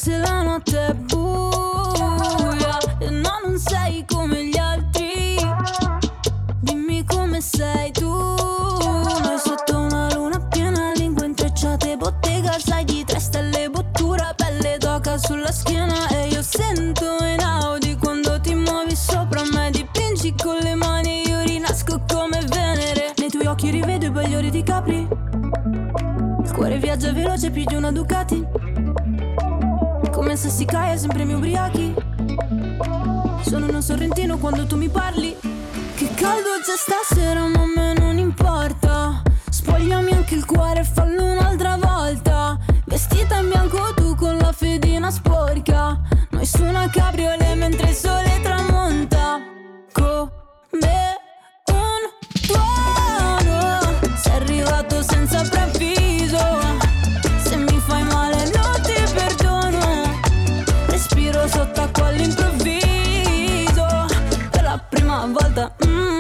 se la notte è buia e no, non sei come gli altri. Dimmi come sei tu. Noi sotto una luna piena, lingue intrecciate, bottega, sai di 3 stelle, bottura, pelle d'oca sulla schiena. E io sento in Audi quando ti muovi sopra me, dipingi con le mani, io rinasco come Venere. Nei tuoi occhi rivedo i bagliori di Capri, il cuore viaggia veloce più di una Ducati, come se si cae sempre mi ubriachi. Sono uno sorrentino quando tu mi parli. Che caldo c'è stasera ma a me non importa. Spogliami anche il cuore e fallo un'altra volta. Vestita in bianco tu con la fedina sporca, noi su una cabriolet mentre il sole tramonta. Come un tuono sei arrivato senza preavviso. Se mi fai male non ti perdono. Respiro sott'acqua all'improvviso per la prima volta.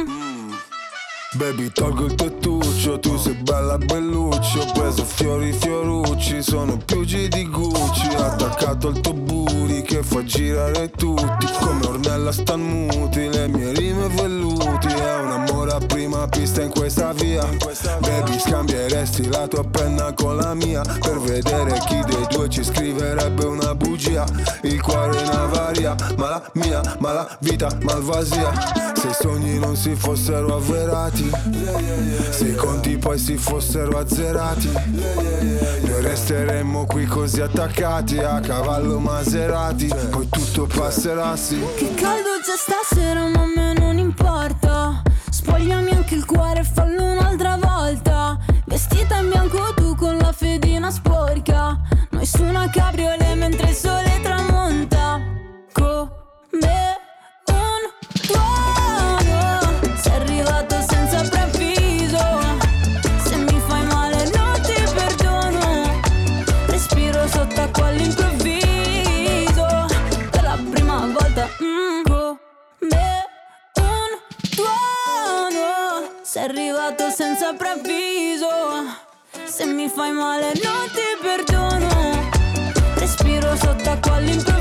Baby, tolgo il tettuccio, tu sei bella bellucci. Ho preso fiori fiorucci, sono piugi di Gucci. Attaccato al tuo booty che fa girare tutti, come Ornella stan muti, le mie rime velluti. È un amore a prima pista in questa via. Baby, scambieresti la tua penna con la mia per vedere chi dei due ci scriverebbe una bugia. Il cuore in avaria, ma la mia, ma la vita malvasia. Se i sogni non si fossero avverati, se i conti poi si fossero azzerati, noi resteremmo qui così attaccati a cavallo Maserati, poi tutto passerà, sì. Che caldo c'è stasera ma a me non importa. Spogliami anche il cuore e fallo un'altra volta. Vestita in bianco tu con la fedina sporca, noi su una cabriolet mentre il sole tramonta. Come un tuono sei arrivato senza preavviso. Se mi fai male non ti perdono. Respiro sott'acqua all'improvviso per la prima volta. Come un tuono sei arrivato senza preavviso. Se mi fai male non ti perdono. Respiro sott'acqua all'improvviso